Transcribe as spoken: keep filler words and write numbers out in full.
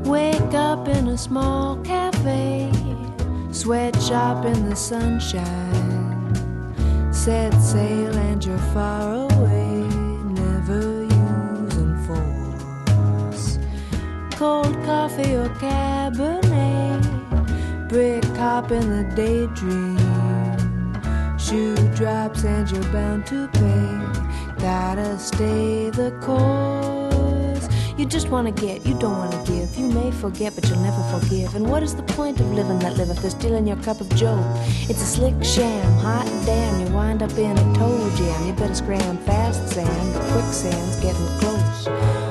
Wake up in a small cafe, sweatshop in the sunshine. Set sail and you're far away, never using force. Cold coffee or Cabernet, brick hop in the daydream. Shoe drops and you're bound to pay, gotta stay the course. You just wanna get, you don't wanna give. You may forget, but you'll never forgive. And what is the point of living that live if they're stealing your cup of joe? It's a slick sham, hot damn. You wind up in a toe jam. You better scram fast, Sam. The quicksand's getting close.